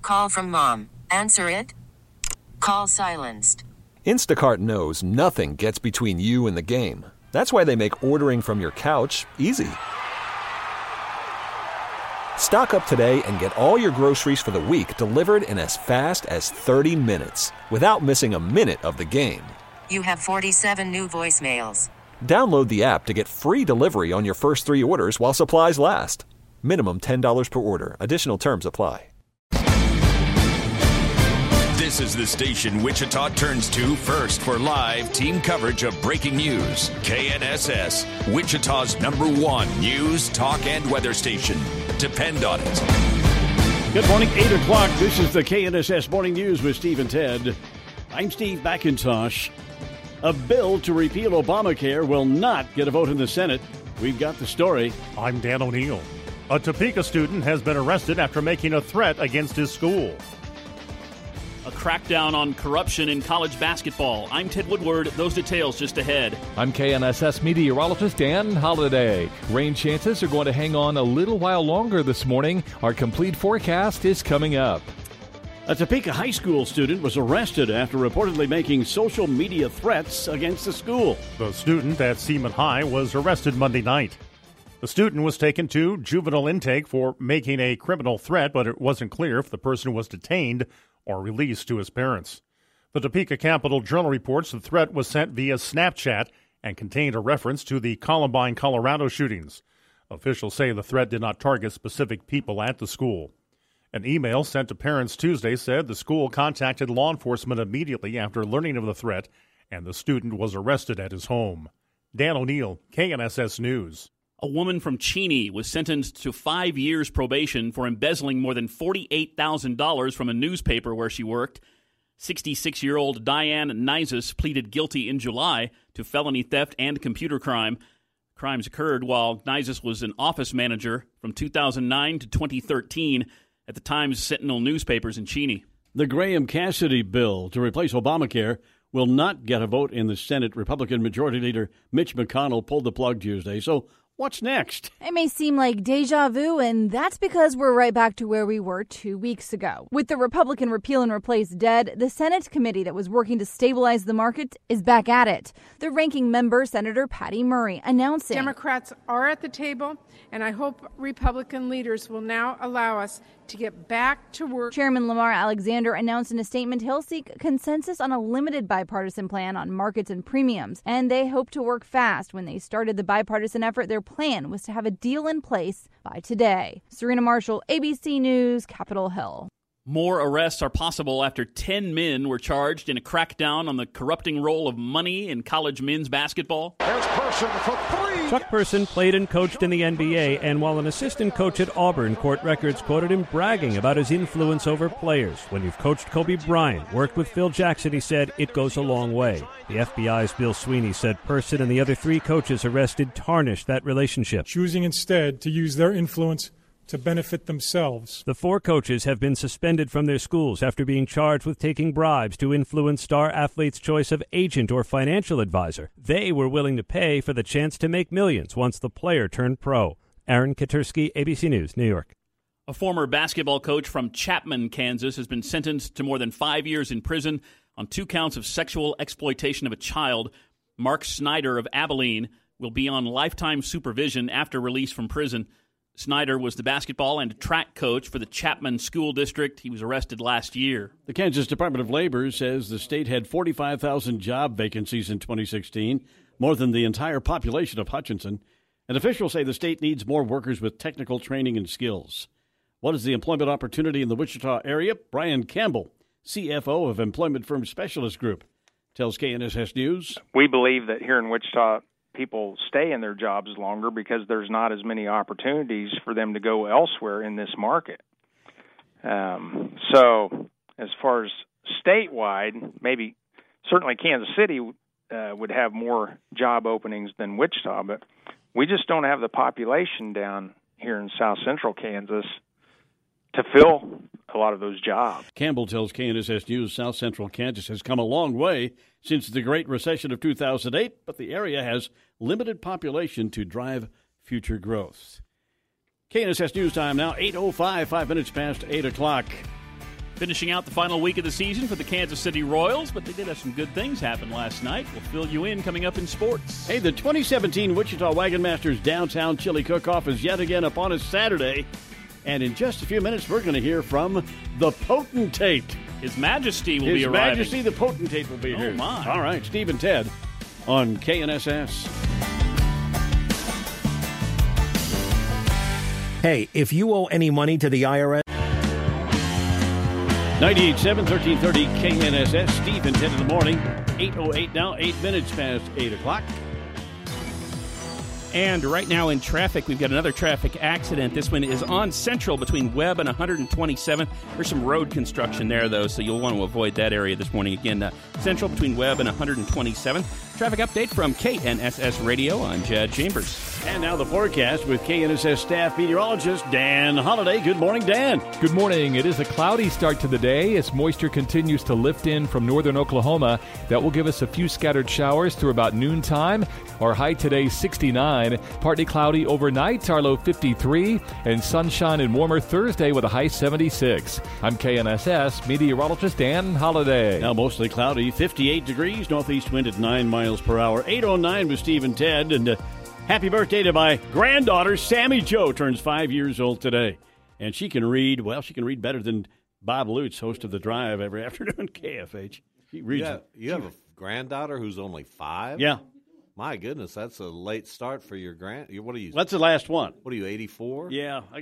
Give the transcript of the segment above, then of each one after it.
Call from mom. Answer it. Call silenced. Instacart knows nothing gets between you and the game. That's why they make ordering from your couch easy. Stock up today and get all your groceries for the week delivered in as fast as 30 minutes without missing a minute of the game. You have 47 new voicemails. Download the app to get free delivery on your first 3 orders while supplies last. Minimum $10 per order. Additional terms apply. This is the station Wichita turns to first for live team coverage of breaking news. KNSS, Wichita's #1 news, talk, and weather station. Depend on it. Good morning, 8 o'clock. This is the KNSS Morning News with Steve and Ted. I'm Steve McIntosh. A bill to repeal Obamacare will not get a vote in the Senate. We've got the story. I'm Dan O'Neill. A Topeka student has been arrested after making a threat against his school. A crackdown on corruption in college basketball. I'm Ted Woodward. Those details just ahead. I'm KNSS meteorologist Dan Holliday. Rain chances are going to hang on a little while longer this morning. Our complete forecast is coming up. A Topeka high school student was arrested after reportedly making social media threats against the school. The student at Seaman High was arrested Monday night. The student was taken to juvenile intake for making a criminal threat, but it wasn't clear if the person was detained or released to his parents. The Topeka Capital Journal reports the threat was sent via Snapchat and contained a reference to the Columbine, Colorado shootings. Officials say the threat did not target specific people at the school. An email sent to parents Tuesday said the school contacted law enforcement immediately after learning of the threat, and the student was arrested at his home. Dan O'Neill, KNSS News. A woman from Cheney was sentenced to 5 years probation for embezzling more than $48,000 from a newspaper where she worked. 66-year-old Diane Nizes pleaded guilty in July to felony theft and computer crime. Crimes occurred while Nizes was an office manager from 2009 to 2013 at the Times Sentinel newspapers in Cheney. The Graham Cassidy bill to replace Obamacare will not get a vote in the Senate. Republican Majority Leader Mitch McConnell pulled the plug Tuesday. So what's next? It may seem like deja vu, and that's because we're right back to where we were 2 weeks ago. With the Republican repeal and replace dead, the Senate committee that was working to stabilize the market is back at it. The ranking member, Senator Patty Murray, announcing Democrats are at the table, and I hope Republican leaders will now allow us to get back to work. Chairman Lamar Alexander announced in a statement he'll seek consensus on a limited bipartisan plan on markets and premiums, and they hope to work fast. When they started the bipartisan effort, their plan was to have a deal in place by today. Serena Marshall, ABC News, Capitol Hill. More arrests are possible after 10 men were charged in a crackdown on the corrupting role of money in college men's basketball. There's Person for 3. Chuck Person played and coached in the NBA, and while an assistant coach at Auburn, court records quoted him bragging about his influence over players. When you've coached Kobe Bryant, worked with Phil Jackson, he said, it goes a long way. The FBI's Bill Sweeney said Person and the other 3 coaches arrested tarnished that relationship, choosing instead to use their influence to benefit themselves. The 4 coaches have been suspended from their schools after being charged with taking bribes to influence star athletes' choice of agent or financial advisor. They were willing to pay for the chance to make millions once the player turned pro. Aaron Katursky, ABC News, New York. A former basketball coach from Chapman, Kansas, has been sentenced to more than 5 years in prison on 2 counts of sexual exploitation of a child. Mark Snyder of Abilene will be on lifetime supervision after release from prison. Snyder was the basketball and track coach for the Chapman School District. He was arrested last year. The Kansas Department of Labor says the state had 45,000 job vacancies in 2016, more than the entire population of Hutchinson. And officials say the state needs more workers with technical training and skills. What is the employment opportunity in the Wichita area? Brian Campbell, CFO of Employment Firm Specialist Group, tells KNSS News. We believe that here in Wichita, people stay in their jobs longer because there's not as many opportunities for them to go elsewhere in this market. So as far as statewide, maybe certainly Kansas City would have more job openings than Wichita, but we just don't have the population down here in South Central Kansas to fill a lot of those jobs. Campbell tells KNSS News South Central Kansas has come a long way since the Great Recession of 2008, but the area has limited population to drive future growth. KNSS News time now, 8:05, 5 minutes past 8 o'clock. Finishing out the final week of the season for the Kansas City Royals, but they did have some good things happen last night. We'll fill you in coming up in sports. Hey, the 2017 Wichita Wagon Masters Downtown Chili Cook-Off is yet again upon us Saturday. And in just a few minutes, we're going to hear from the Potentate. His Majesty will be arriving. His Majesty the Potentate will be here. Oh, my. All right, Steve and Ted on KNSS. Hey, if you owe any money to the IRS... 98.7, 1330 KNSS. Steve and Ted in the morning. 8:08 now, 8 minutes past 8 o'clock. And right now in traffic, we've got another traffic accident. This one is on Central between Webb and 127. There's some road construction there, though, so you'll want to avoid that area this morning. Again, Central between Webb and 127. Traffic update from KNSS Radio. I'm Jad Chambers. And now the forecast with KNSS staff meteorologist Dan Holliday. Good morning, Dan. Good morning. It is a cloudy start to the day as moisture continues to lift in from northern Oklahoma. That will give us a few scattered showers through about noontime. Our high today, 69. Partly cloudy overnight, our low 53. And sunshine and warmer Thursday with a high 76. I'm KNSS meteorologist Dan Holliday. Now mostly cloudy, 58 degrees, northeast wind at 9 miles per hour. 8:09 with Steve and Ted. And happy birthday to my granddaughter, Sammy Jo, turns 5 years old today. And she can read, well, she can read better than Bob Lutz, host of The Drive every afternoon, KFH. She reads. You have a granddaughter who's only 5? Yeah. My goodness, that's a late start for your What are you? That's the last one. What are you, 84? Yeah, I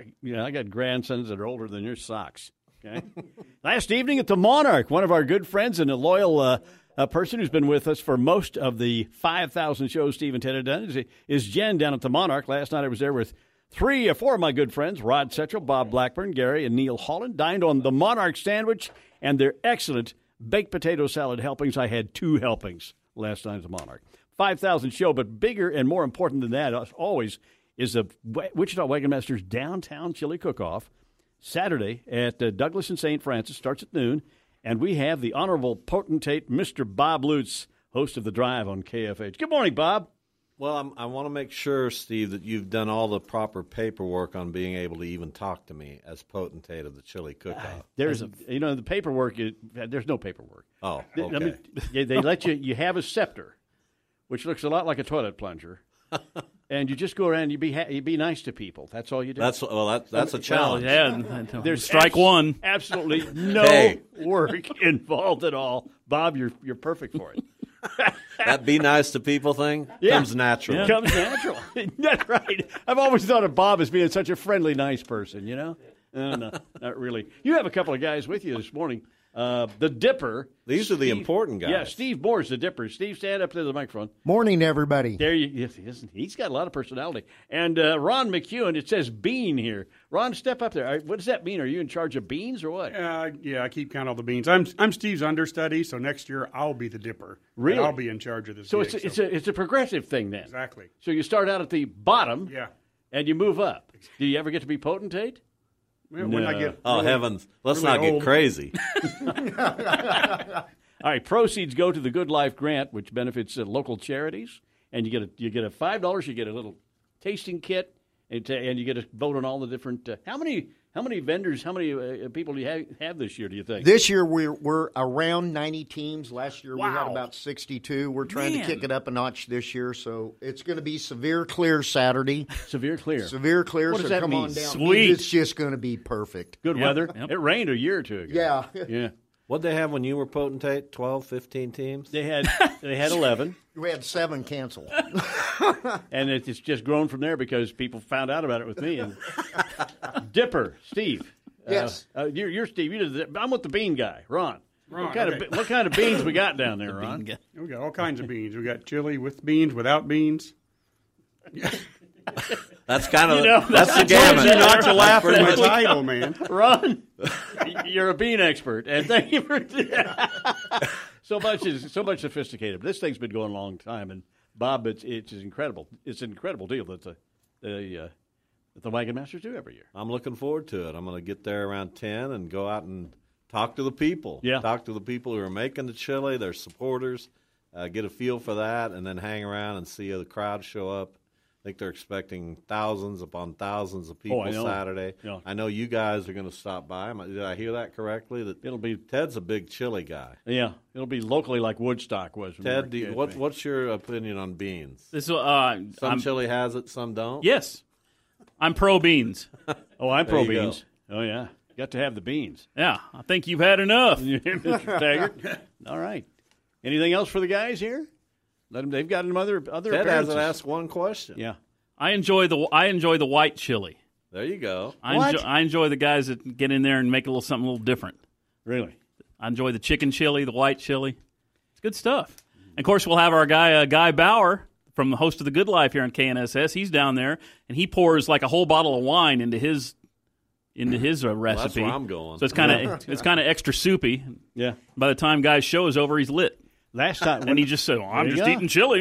got grandsons that are older than your socks. Okay. Last evening at the Monarch, one of our good friends and a loyal person who's been with us for most of the 5,000 shows Steve and Ted have done is Jen down at the Monarch. Last night I was there with 3 or 4 of my good friends, Rod Setchell, Bob Blackburn, Gary, and Neil Holland. Dined on the Monarch sandwich and their excellent baked potato salad helpings. I had 2 helpings last night at the Monarch. 5,000 show, but bigger and more important than that, as always, is the Wichita Wagon Masters Downtown Chili Cook-Off, Saturday at Douglas and St. Francis, starts at noon, and we have the Honorable Potentate, Mr. Bob Lutz, host of The Drive on KFH. Good morning, Bob. Well, I want to make sure, Steve, that you've done all the proper paperwork on being able to even talk to me as Potentate of the Chili Cook-Off. The paperwork, there's no paperwork. Oh, okay. They let you have a scepter, which looks a lot like a toilet plunger, and you just go around and you be nice to people. That's all you do. That's a challenge. Yeah, there's strike one. Absolutely no work involved at all. Bob, you're perfect for it. That be nice to people thing comes natural. It comes natural. That's right. I've always thought of Bob as being such a friendly, nice person, you know? No, not really. You have a couple of guys with you this morning. The Dipper. These are the important guys. Yeah, Steve Moore's the Dipper. Steve, stand up to the microphone. Morning, everybody. There you. He's got a lot of personality. And Ron McEwen, it says Bean here. Ron, step up there. What does that mean? Are you in charge of beans or what? Yeah, I keep count of the beans. I'm Steve's understudy, so next year I'll be the Dipper. Really? I'll be in charge of this. So gig, it's a progressive thing then. Exactly. So you start out at the bottom. Yeah. And you move up. Do you ever get to be potentate? When I get heavens, let's really not get old. crazy. All right, proceeds go to the Good Life Grant, which benefits local charities, and you get a $5. You get a little tasting kit, and you get a vote on all the different. How many vendors? How many people do you have this year? Do you think this year we're around 90 teams? Last year we had Wow. about 62. We're trying to kick it up a notch this year, so it's going to be severe clear Saturday. Severe clear. Severe clear. What does so that come mean? on down. Sweet. It's just going to be perfect. Good weather? Yep. It rained a year or two ago. Yeah. Yeah. What'd they have when you were Potentate? 12, 15 teams? They had 11. We had 7 canceled. And it's just grown from there because people found out about it with me. And Dipper, Steve. Yes. You're Steve. I'm with the bean guy, Ron. Ron, What kind of beans we got down there, Ron? We got all kinds of beans. We got chili with beans, without beans. That's kind of that's the gamut. gamut. Not to laugh at my title, man. Ron, you're a bean expert, and thank you for so much sophisticated. But this thing's been going a long time, and Bob, it's incredible. It's an incredible deal that the Wagon Masters do every year. I'm looking forward to it. I'm going to get there around 10 and go out and talk to the people. Yeah. Talk to the people who are making the chili, their supporters, get a feel for that, and then hang around and see the crowd show up. I think they're expecting thousands upon thousands of people Saturday. Yeah. I know you guys are going to stop by. Did I hear that correctly? That it'll be Ted's a big chili guy. Yeah, it'll be locally like Woodstock was. Ted, what's your opinion on beans? Some chili has it, some don't. Yes, I'm pro beans. I'm pro beans. Oh yeah, got to have the beans. Yeah, I think you've had enough, Mr. Taggart. All right. Anything else for the guys here? Let them. They've got other. Ted hasn't asked one question. Yeah. I enjoy the white chili. There you go. I enjoy the guys that get in there and make something a little different. Really? I enjoy the chicken chili, the white chili. It's good stuff. And of course, we'll have our guy Guy Bauer, from the host of The Good Life here on KNSS. He's down there, and he pours like a whole bottle of wine into his recipe. Well, that's where I'm going. So it's kind of extra soupy. Yeah. By the time Guy's show is over, he's lit. Last time, and he just said, "I'm just eating chili."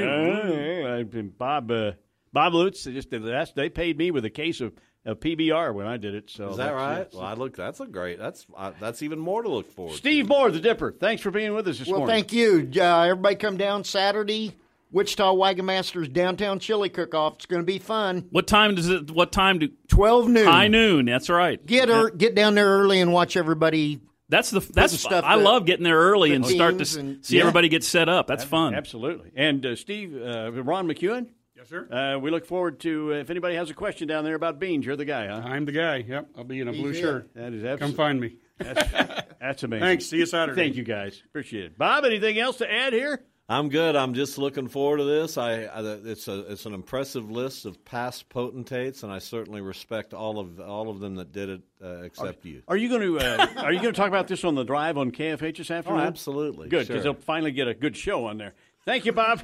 Bob Lutz, they paid me with a case of PBR when I did it. So is that right? Well, that's even more to look forward to. Steve Moore, the Dipper, thanks for being with us this morning. Well, thank you. Everybody come down Saturday, Wichita Wagon Masters Downtown Chili Cook-Off. It's going to be fun. What time do 12 noon. High noon, that's right. Get down there early and watch everybody. That's stuff. I love getting there early and start to see everybody get set up. That's fun. Absolutely. And Steve, Ron McEwen? Yes, sir. We look forward to, if anybody has a question down there about beans, you're the guy, huh? I'm the guy, yep. I'll be in a blue shirt. That is absolutely. Come find me. That's amazing. Thanks. See you Saturday. Thank you, guys. Appreciate it. Bob, anything else to add here? I'm good. I'm just looking forward to this. It's an impressive list of past potentates, and I certainly respect all of them that did it, except you. Are you going to talk about this on the drive on KFH this afternoon? Oh, absolutely. Good, because they'll finally get a good show on there. Thank you, Bob.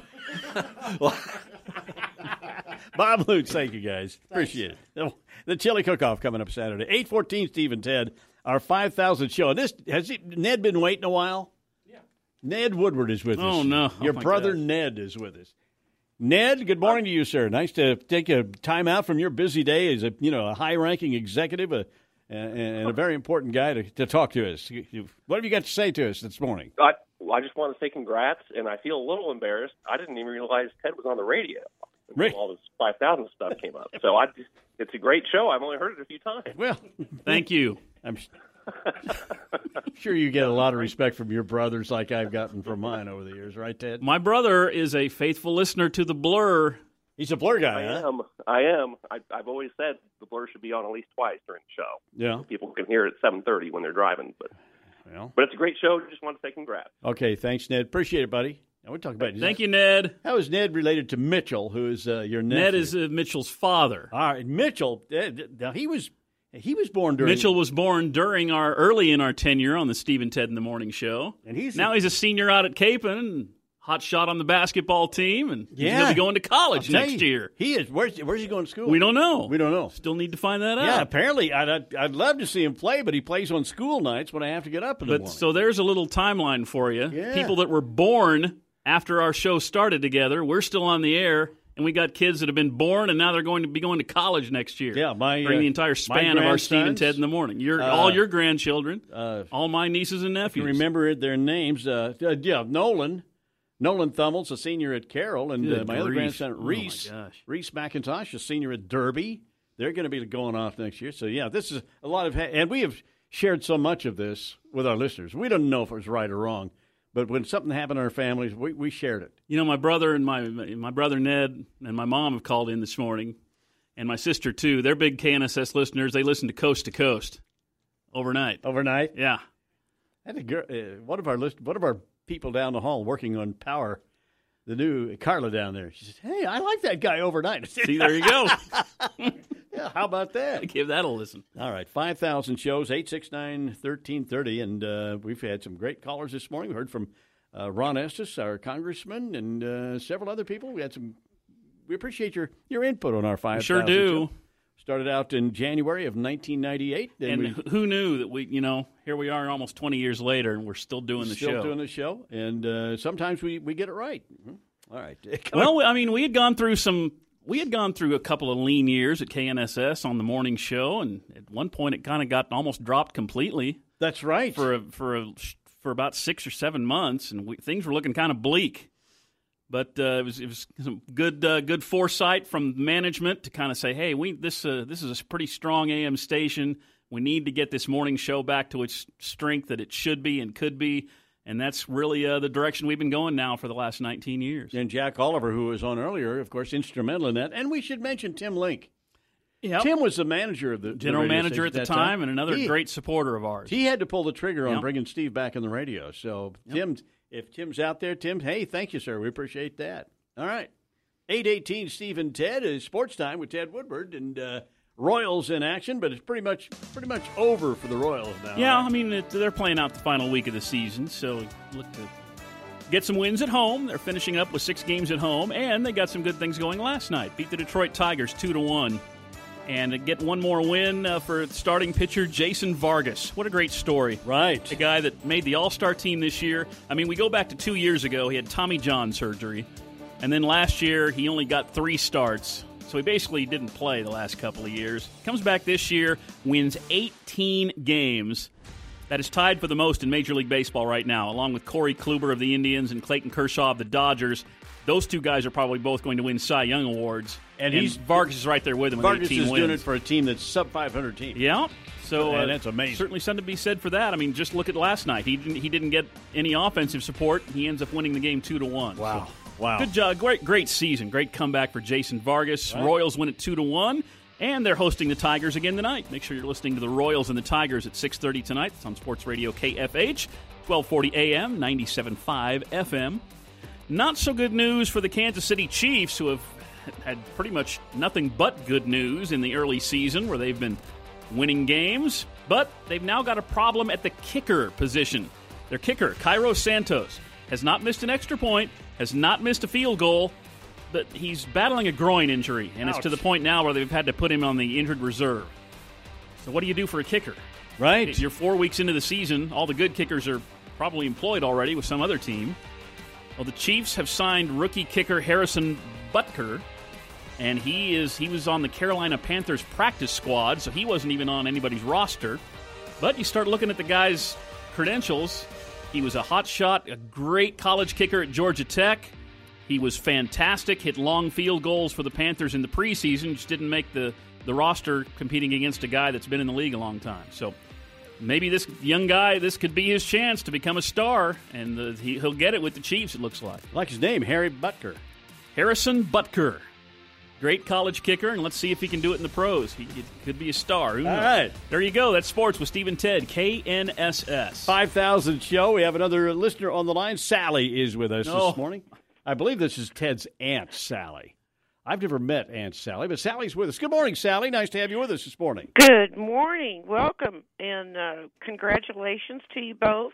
Bob Lutz, thank you, guys. Appreciate it. The Chili Cook-Off coming up Saturday. 8:14, Steve and Ted, our 5,000 show. Has Ned been waiting a while? Yeah. Ned Woodward is with us. Oh, no. Your brother Ned is with us. Ned, good morning to you, sir. Nice to take a time out from your busy day as a high-ranking executive and a very important guy to talk to us. What have you got to say to us this morning? I just want to say congrats, and I feel a little embarrassed. I didn't even realize Ted was on the radio until all this 5,000 stuff came up. So it's a great show. I've only heard it a few times. Well, thank you. I'm sure you get a lot of respect from your brothers like I've gotten from mine over the years, right, Ted? My brother is a faithful listener to the Blur. He's a Blur guy, I am. I've always said the Blur should be on at least twice during the show. Yeah. So people can hear it at 7:30 when they're driving, but it's a great show. Just want to say congrats. Okay, thanks, Ned. Appreciate it, buddy. Now we'll talk about Thank you, Ned. How is Ned related to Mitchell, who is your nephew? Ned is Mitchell's father. All right, Mitchell. Now he was born during. Mitchell was born early in our tenure on the Steve and Ted in the Morning Show, and he's a senior out at Capon. Hot shot on the basketball team, and he's going to be going to college next year. He is. Where's he going to school? We don't know. We don't know. Still need to find that out. Yeah, apparently, I'd love to see him play, but he plays on school nights when I have to get up in the morning. So there's a little timeline for you. Yeah. People that were born after our show started together, we're still on the air, and we got kids that have been born, and now they're going to be going to college next year. Yeah, during the entire span of our Steve and Ted in the Morning. All your grandchildren, all my nieces and nephews. I can remember their names. Nolan Thummels, a senior at Carroll, and my other grandson, Reese McIntosh, a senior at Derby. They're going to be going off next year. So, this is a lot of – and we have shared so much of this with our listeners. We don't know if it was right or wrong, but when something happened in our families, we shared it. My brother and my brother Ned and my mom have called in this morning, and my sister too. They're big KNSS listeners. They listen to Coast overnight. Overnight? Yeah. I had a girl, one of our people down the hall working on Power, the new Carla down there. She said, "Hey, I like that guy overnight." See, there you go. Yeah, how about that? Give that a listen. All right, 5,000 shows, 869-1330, and we've had some great callers this morning. We heard from Ron Estes, our congressman, and several other people. We appreciate your input on our 5,000. Sure do. Show. Started out in January of 1998. And who knew that here we are almost 20 years later, and we're still doing the show. Still doing the show, and sometimes we get it right. All right. Well, I mean, we had gone through a couple of lean years at KNSS on the morning show, and at one point it kind of got almost dropped completely. That's right. For about 6 or 7 months, and things were looking kind of bleak. But it was some good foresight from management to kind of say, hey, this is a pretty strong AM station. We need to get this morning show back to its strength that it should be and could be. And that's really the direction we've been going now for the last 19 years. And Jack Oliver, who was on earlier, of course, instrumental in that. And we should mention Tim Link. Yep. Tim was the manager of the general manager at the time and another great supporter of ours. He had to pull the trigger on bringing Steve back on the radio. So, Tim, if Tim's out there, Tim, hey, thank you, sir. We appreciate that. All right. 8:18, Steve and Ted is Sports Time with Ted Woodward. And Royals in action, but it's pretty much over for the Royals now. Yeah, I mean, they're playing out the final week of the season, so look to get some wins at home. They're finishing up with 6 games at home, and they got some good things going last night. Beat the Detroit Tigers 2-1, and get one more win for starting pitcher Jason Vargas. What a great story. Right. A guy that made the All-Star team this year. I mean, we go back to 2 years ago. He had Tommy John surgery, and then last year he only got 3 starts. So he basically didn't play the last couple of years. Comes back this year, wins 18 games. That is tied for the most in Major League Baseball right now, along with Corey Kluber of the Indians and Clayton Kershaw of the Dodgers. Those 2 guys are probably both going to win Cy Young Awards. And Vargas is right there with him with 18 wins. Vargas is doing it for a team that's sub-500 team. Yeah. So that's amazing. Certainly something to be said for that. I mean, just look at last night. He didn't get any offensive support. He ends up winning the game 2-1. Wow. So, wow. Good job. Great season. Great comeback for Jason Vargas. Right. Royals win it 2-1, and they're hosting the Tigers again tonight. Make sure you're listening to the Royals and the Tigers at 6:30 tonight. It's on Sports Radio KFH, 1240 AM, 97.5 FM. Not so good news for the Kansas City Chiefs, who have had pretty much nothing but good news in the early season, where they've been winning games. But they've now got a problem at the kicker position. Their kicker, Cairo Santos, has not missed an extra point, has not missed a field goal, but he's battling a groin injury, and It's to the point now where they've had to put him on the injured reserve. So what do you do for a kicker? Right. You're 4 weeks into the season. All the good kickers are probably employed already with some other team. Well, the Chiefs have signed rookie kicker Harrison Butker, and he was on the Carolina Panthers practice squad, so he wasn't even on anybody's roster. But you start looking at the guy's credentials. He was a hot shot, a great college kicker at Georgia Tech. He was fantastic, hit long field goals for the Panthers in the preseason, just didn't make the roster competing against a guy that's been in the league a long time. So maybe this young guy, this could be his chance to become a star, and he'll get it with the Chiefs, it looks like. I like his name, Harry Butker. Harrison Butker. Great college kicker, and let's see if he can do it in the pros. He could be a star. Who knows? All right. There you go. That's Sports with Steve and Ted, KNSS. 5,000 show. We have another listener on the line. Sally is with us this morning. I believe this is Ted's Aunt Sally. I've never met Aunt Sally, but Sally's with us. Good morning, Sally. Nice to have you with us this morning. Good morning. Welcome, and congratulations to you both.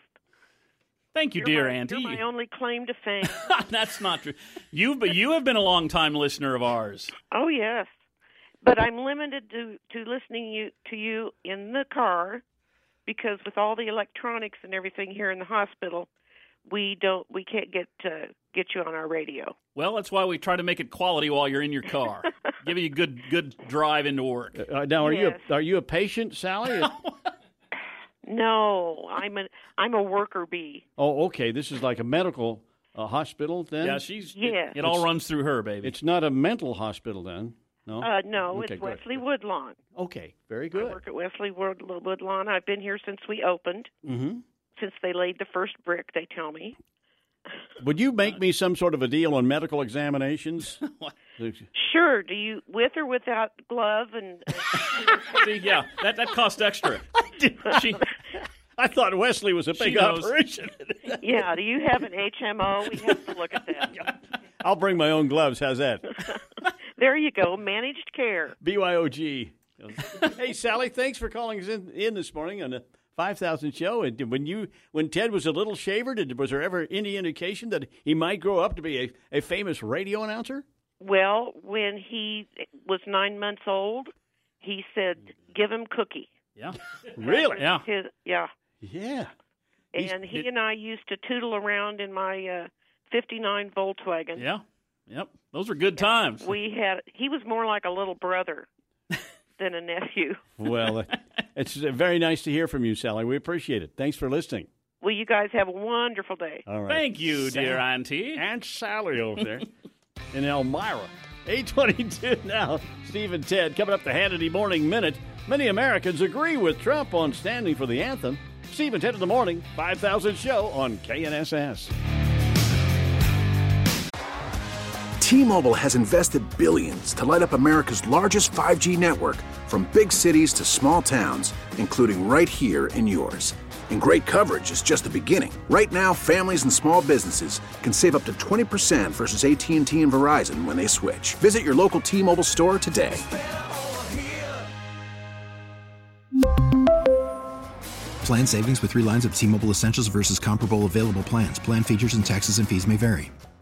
Thank you, dear Auntie. You're my only claim to fame. That's not true. You have been a long-time listener of ours. Oh, yes. But I'm limited to listening to you in the car because with all the electronics and everything here in the hospital, we can't get you on our radio. Well, that's why we try to make it quality while you're in your car. Give you a good drive into work. Now, are you a patient, Sally? No, I'm a worker bee. Oh, okay. This is like a medical hospital then? Yeah, it all runs through her, baby. It's not a mental hospital then? No? No, okay, it's Wesley Woodlawn. Okay, very good. I work at Wesley Woodlawn. I've been here since we opened. Mm-hmm. Since they laid the first brick, they tell me. Would you make me some sort of a deal on medical examinations? Sure. Do you with or without glove and? See, yeah, that cost extra. I thought Wesley was a big operation. Yeah. Do you have an HMO? We have to look at that. I'll bring my own gloves. How's that? There you go. Managed care. BYOG. Hey, Sally, thanks for calling us in this morning on the 5,000 show. And when Ted was a little shaver, was there ever any indication that he might grow up to be a famous radio announcer? Well, when he was 9 months old, he said, "Give him Cookie." Yeah. Really? Yeah. Yeah. Yeah. And he and I used to tootle around in my 59 Volkswagen. Yeah. Yep. Those were good times. He was more like a little brother than a nephew. Well, it's very nice to hear from you, Sally. We appreciate it. Thanks for listening. Well, you guys have a wonderful day. All right. Thank you, dear Auntie. Aunt Sally over there in Elmira. 8:22 now. Steve and Ted coming up the Hannity Morning Minute. Many Americans agree with Trump on standing for the anthem. Steve and Ted in the morning, 5,000 show on KNSS. T-Mobile has invested billions to light up America's largest 5G network, from big cities to small towns, including right here in yours. And great coverage is just the beginning. Right now, families and small businesses can save up to 20% versus AT&T and Verizon when they switch. Visit your local T-Mobile store today. Plan savings with 3 lines of T-Mobile Essentials versus comparable available plans. Plan features and taxes and fees may vary.